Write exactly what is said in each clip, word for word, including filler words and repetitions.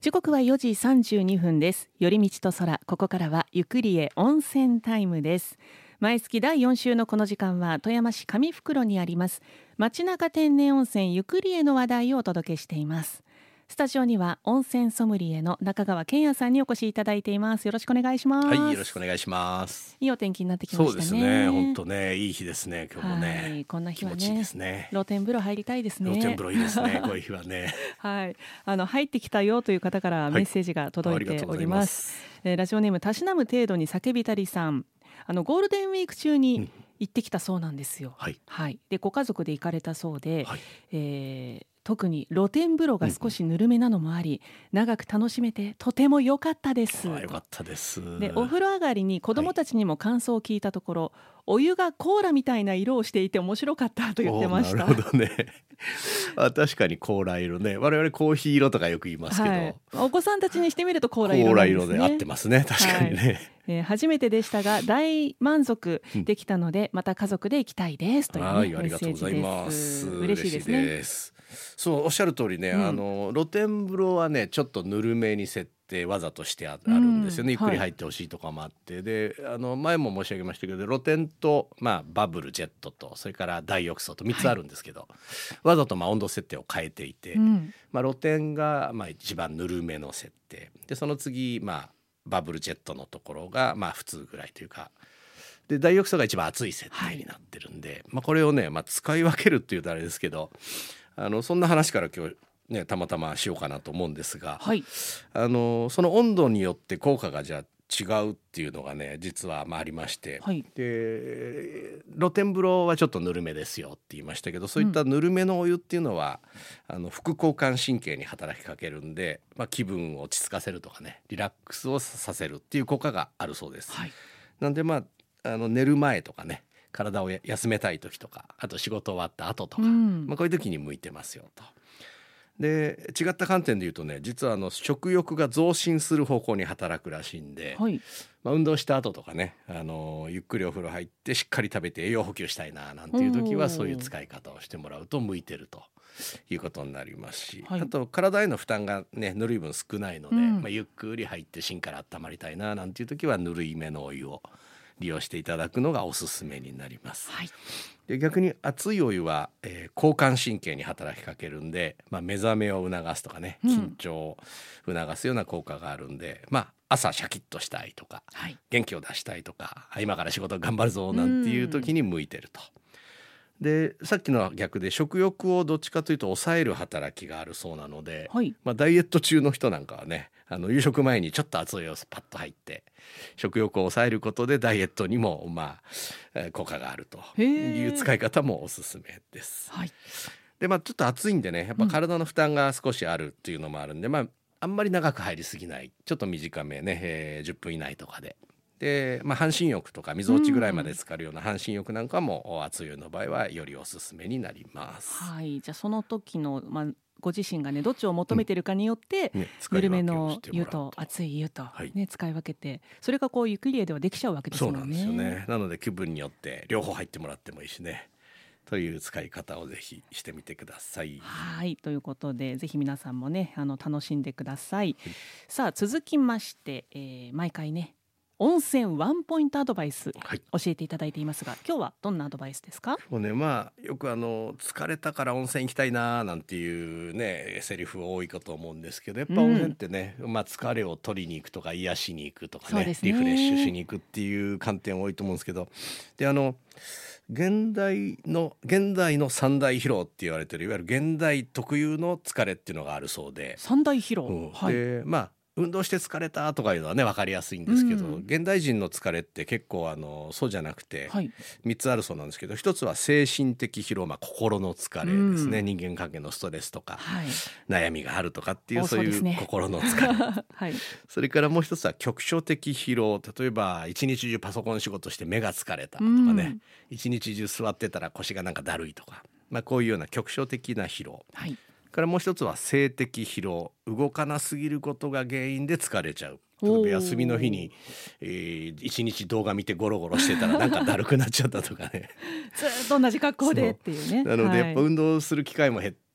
時刻はよじさんじゅうにふんです。寄り道と空、ここからはゆくりへ温泉タイムです。毎月だいよん週のこの時間は富山市上袋にあります町中天然温泉ゆくりへの話題をお届けしています。スタジオには温泉ソムリエの中川健也さんにお越しいただいています。よろしくお願いします。 はい、よろしくお願いします。 いいお天気になってきましたね。 そうですね、本当ね、いい日ですね。今日もね、 はい、こんな日はね、 気持ちいいですね。 露天風呂入りたいですね。 露天風呂いいですね、こういう日はねはい、あの入ってきたよという方からメッセージが届いております。はい、えー、ラジオネームたしなむ程度に叫びたりさん、あのゴールデンウィーク中に行ってきたそうなんですよ。うん、はい、はい、でご家族で行かれたそうで、はい、えー特に露天風呂が少しぬるめなのもあり、うん、長く楽しめてとても良かったです。 あ、良かったです。 でお風呂上がりに子どもたちにも感想を聞いたところ、はい、お湯がコーラみたいな色をしていて面白かったと言ってました。 なるほどねあ、確かにコーラ色ね。我々コーヒー色とかよく言いますけど、はい、 お子さんたちにしてみるとコーラ色なんですね。 コーラ色で合ってますね、確かにね。はい、 えー、初めてでしたが大満足できたので、うん、また家族で行きたいですという、ね、 はい、ありがとうございます。 嬉しいですね。 嬉しいです。そうおっしゃる通りね、うん、あの露天風呂はねちょっとぬるめに設定わざとしてあるんですよね、うん、ゆっくり入ってほしいとかもあって、はい、であの前も申し上げましたけど露天と、まあ、バブルジェットとそれから大浴槽とみっつあるんですけど、はい、わざとまあ温度設定を変えていて、うん、まあ、露天がまあ一番ぬるめの設定で、その次、まあ、バブルジェットのところがまあ普通ぐらいというかで、大浴槽が一番熱い設定になってるんで、はい、まあ、これをね、まあ、使い分けるっていうとあれですけど、あのそんな話から今日ねたまたましようかなと思うんですが、はい、あのその温度によって効果がじゃあ違うっていうのがね実はまあありまして、はい、で露天風呂はちょっとぬるめですよって言いましたけど、そういったぬるめのお湯っていうのは、うん、あの副交感神経に働きかけるんで、まあ、気分を落ち着かせるとかねリラックスをさせるっていう効果があるそうです。はい、なんでまああの寝る前とかね体を休めたい時とか、あと仕事終わった後とか、うん、まあ、こういう時に向いてますよと。で違った観点で言うとね、実はあの食欲が増進する方向に働くらしいんで、はい、まあ、運動した後とかね、あのゆっくりお風呂入ってしっかり食べて栄養補給したいななんていう時はそういう使い方をしてもらうと向いてるということになりますし、はい、あと体への負担がねぬるい分少ないので、うん、まあ、ゆっくり入って芯から温まりたいななんていう時はぬるいめのお湯を利用していただくのがおすすめになります。はい、で逆に熱いお湯は、えー、交感神経に働きかけるんで、まあ、目覚めを促すとかね、緊張を促すような効果があるんで、うん、まあ、朝シャキッとしたいとか、はい、元気を出したいとか、今から仕事頑張るぞなんていう時に向いてると。でさっきのは逆で食欲をどっちかというと抑える働きがあるそうなので、はい、まあ、ダイエット中の人なんかはね、あの夕食前にちょっと熱いお湯パッと入って食欲を抑えることでダイエットにもまあ効果があるという使い方もおすすめです。はい、でまあ、ちょっと暑いんでねやっぱ体の負担が少しあるっていうのもあるんで、うん、まあ、あんまり長く入りすぎない、ちょっと短めね、えー、じゅっぷん以内とかでで、まあ、半身浴とかみぞおちぐらいまで浸かるような半身浴なんかも熱い湯の場合はよりおすすめになります。 はい、じゃあその時の、まあ、ご自身がねどっちを求めているかによって、うんね、ぬるめの湯と熱い湯と、ね、はい、使い分けて、それがこうゆっくり湯ではできちゃうわけですよね。 そうなんですよね。なので気分によって両方入ってもらってもいいしねという使い方をぜひしてみてください。 はい、ということでぜひ皆さんもねあの楽しんでください。はい、さあ続きまして、えー、毎回ね温泉ワンポイントアドバイス、はい、教えていただいていますが、今日はどんなアドバイスですか？ もうね、まあよくあの疲れたから温泉行きたいななんていうねセリフ多いかと思うんですけど、やっぱ温泉ってね、うん、まあ、疲れを取りに行くとか癒しに行くとか ね, ねリフレッシュしに行くっていう観点多いと思うんですけど、であの現代の現代の三大疲労って言われてるいわゆる現代特有の疲れっていうのがあるそうで、 三大疲労、うん、はい、 でまあ運動して疲れたとかいうのはね分かりやすいんですけど、うん、現代人の疲れって結構あのそうじゃなくて、はい、みっつあるそうなんですけど、ひとつは精神的疲労、まあ、心の疲れですね、うん、人間関係のストレスとか、はい、悩みがあるとかっていうそういう心の疲れ、はい、それからもう一つは局所的疲労、例えば一日中パソコン仕事して目が疲れたとかね、うん、一日中座ってたら腰がなんかだるいとか、まあ、こういうような局所的な疲労、はい、からもう一つは静的疲労、動かなすぎることが原因で疲れちゃう。例えば休みの日に、えー、一日動画見てゴロゴロしてたらなんかだるくなっちゃったとかねずっと同じ格好でっていうね。 なのでやっぱ運動する機会も減っ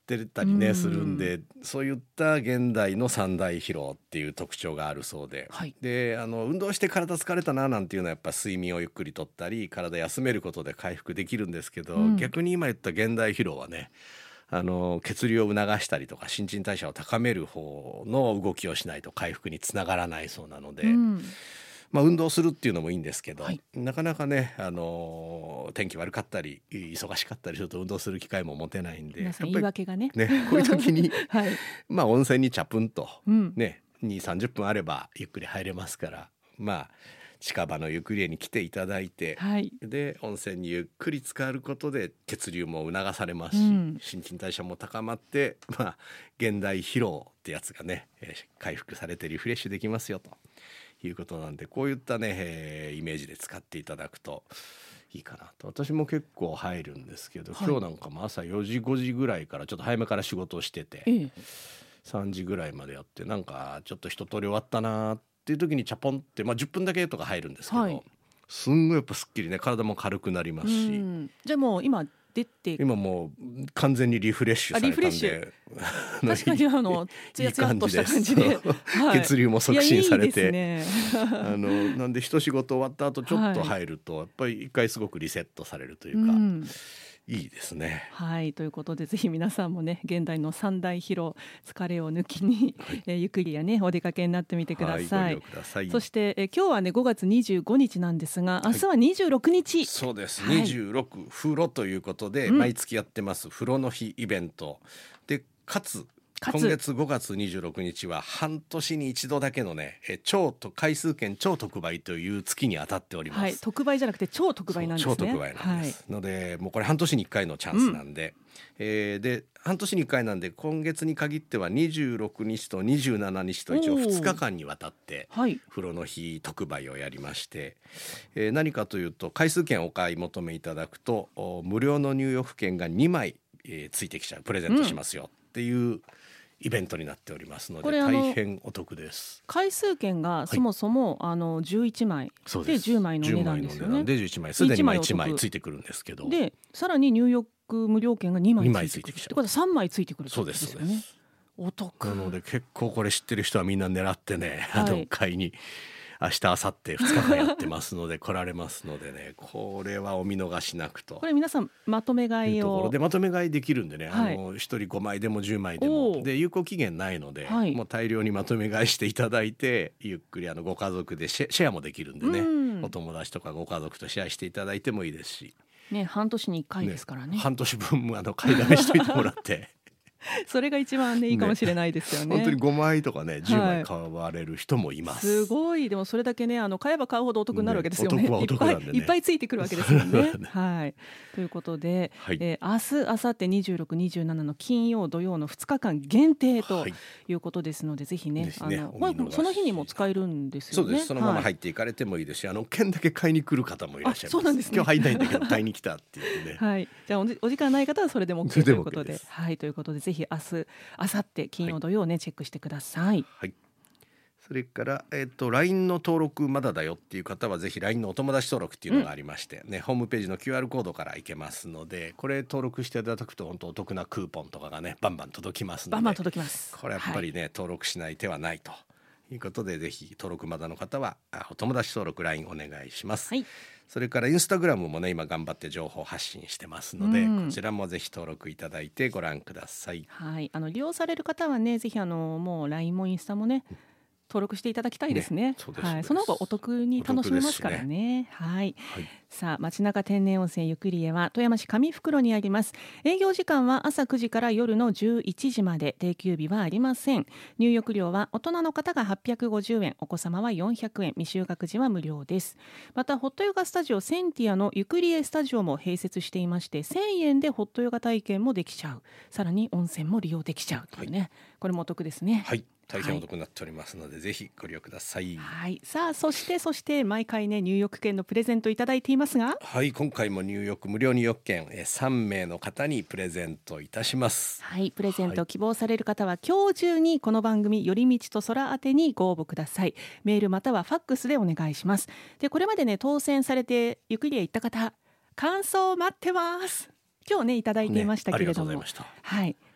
ってたりねするんで、そういった現代の三大疲労っていう特徴があるそうで、はい、であの運動して体疲れたななんていうのはやっぱ睡眠をゆっくりとったり体休めることで回復できるんですけど、うん、逆に今言った現代疲労はね、あの血流を促したりとか新陳代謝を高める方の動きをしないと回復につながらないそうなので、うん、まあ、運動するっていうのもいいんですけど、はい、なかなかね、あの天気悪かったり忙しかったりすると運動する機会も持てないんで、 皆さん言い訳が ね, ねこういう時に、はい、まあ温泉にチャプンと、 うんね、にじゅう、さんじゅっぷんあればゆっくり入れますから、まあ近場のゆっくりに来ていただいて、はい、で温泉にゆっくり浸かることで血流も促されますし、うん、新陳代謝も高まって、まあ、現代疲労ってやつがね、えー、回復されてリフレッシュできますよということなんで、こういったね、えー、イメージで使っていただくといいかなと。私も結構入るんですけど、はい、今日なんかも朝よじごじぐらいからちょっと早めから仕事をしてて、ええ、さんじぐらいまでやって、なんかちょっと一通り終わったなっていう時にチャポンって、まあ、じゅっぷんだけとか入るんですけど、はい、すんごいやっぱすっきりね、体も軽くなりますし、うん、 じゃあもう今出て今もう完全にリフレッシュされたんで、 確かにあのツヤツヤっとした感じで、 はい、血流も促進されて、 いやいいですねあのなんで一仕事終わった後ちょっと入ると、はい、やっぱり一回すごくリセットされるというか、うん、いいですね。 はい、ということでぜひ皆さんもね、現代の三大疲労、疲れを抜きに、はい、えー、ゆっくりやねお出かけになってみてください。 はい、ご利用ください。 そして、えー、今日はねごがつにじゅうごにちなんですが、明日はにじゅうろくにち、はい、 そうです、はい、にじゅうろく風呂ということで、うん、毎月やってます風呂の日イベントで、かつ今月ごがつにじゅうろくにちは半年に一度だけのね、え超と回数券超特売という月に当たっております、 はい、特売じゃなくて超特売なんですね。 超特売なんです、はい、のでもうこれ半年にいっかいのチャンスなんで、うん、えー、で半年にいっかいなんで今月に限ってはにじゅうろくにちとにじゅうしちにちと一応ふつかかんにわたって風呂の日特売をやりまして、えー、何かというと回数券をお買い求めいただくと無料の入浴券がにまい、えー、ついてきちゃう、プレゼントしますよっていう、うん、イベントになっておりますので大変お得です。 回数券がそもそも、はい、あのじゅういちまいでじゅうまいの値段ですよね。 でじゅういちまいすでにいちまいついてくるんですけど、 でさらに入浴無料券がにまいついてくるってことはさんまいついてくるってことですよね。そうです、お得なので結構これ知ってる人はみんな狙ってね、はい、あの買いに明日明後日ふつかかんやってますので来られますのでね、これはお見逃しなくと。 これ皆さんまとめ買いをところでまとめ買いできるんでね、はい、あのひとりごまいでもじゅうまいでもで有効期限ないので、はい、もう大量にまとめ買いしていただいてゆっくりあのご家族でシェ、シェアもできるんでね、うん、お友達とかご家族とシェアしていただいてもいいですし、 ね、半年にいっかいですから ね, ね半年分あの買いだめしといてもらってそれが一番ねいいかもしれないですよ ね, ね本当にごまいとかねじゅうまい買われる人もいます、 はい、すごい。でもそれだけねあの買えば買うほどお得になるわけですよね。 ね、お得はお得なんでね、 いっぱいいっぱいついてくるわけですよね。はい、ということで、はい、えー、明日明後日にじゅうろく、にじゅうしちの金曜土曜のふつかかん限定ということですので、はい、ぜひね、あの、まあ、その日にも使えるんですよね。 そうです、そのまま入っていかれてもいいですし、はい、あの券だけ買いに来る方もいらっしゃいます。 そうなんですね。 今日入りたいんだけど買いに来たっていうねはい、じゃあ お, お時間ない方はそれでも OK ということで、はい、ということでぜひ明日明後日金曜土曜ね、はい、チェックしてください。 はい、それから、えー、と ライン の登録まだだよっていう方はぜひ ライン のお友達登録っていうのがありまして、うんね、ホームページの キューアール コードからいけますので、これ登録していただくと本当お得なクーポンとかがねバンバン届きますので、 バンバン届きます。 これやっぱりね、はい、登録しない手はないということで、ぜひ登録まだの方はお友達登録 ライン お願いします、はい、それからインスタグラムもね今頑張って情報発信してますので、うん、こちらもぜひ登録いただいてご覧ください。 はい、あの利用される方はねぜひあのもう ライン もインスタもね登録していただきたいですね。ね、そうです、はい、その方がお得に楽しめますからね。ね、はい、はい、さあ町中天然温泉ゆくりえは富山市上袋にあります。営業時間は朝くじから夜のじゅういちじまで、定休日はありません。入浴料は大人の方がはっぴゃくごじゅうえん、お子様はよんひゃくえん、未就学児は無料です。またホットヨガスタジオセンティアのゆくりえスタジオも併設していまして、せんえんでホットヨガ体験もできちゃう、さらに温泉も利用できちゃうというね、はい、これもお得ですね。 はい、大変お得になっておりますので、はい、ぜひご利用ください。 はい、さあそしてそして毎回ね入浴券のプレゼントいただいていますが、 はい、今回も入浴無料入浴券えさんめいの方にプレゼントいたします。 はい、プレゼントを希望される方は、はい、今日中にこの番組よりみちと空宛てにご応募ください。メールまたはファックスでお願いします。でこれまでね当選されてゆくりへ行った方、感想を待ってます。今日ねいただいていましたけれども、ね、 ありがとうございました。 はい、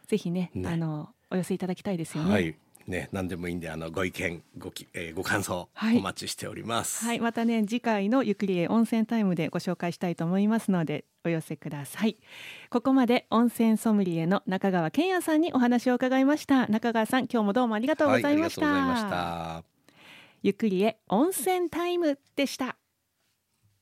ぜひ ね, ねあのお寄せいただきたいですよね。 はいね、何でもいいんであのご意見 ご, き、えー、ご感想お待ちしております。 はい、はい、またね次回のゆくりえ温泉タイムでご紹介したいと思いますのでお寄せください。ここまで温泉ソムリエの中川健也さんにお話を伺いました。中川さん、今日もどうもありがとうございました。 はい、ありがとうございました。 ゆくりえ温泉タイムでした。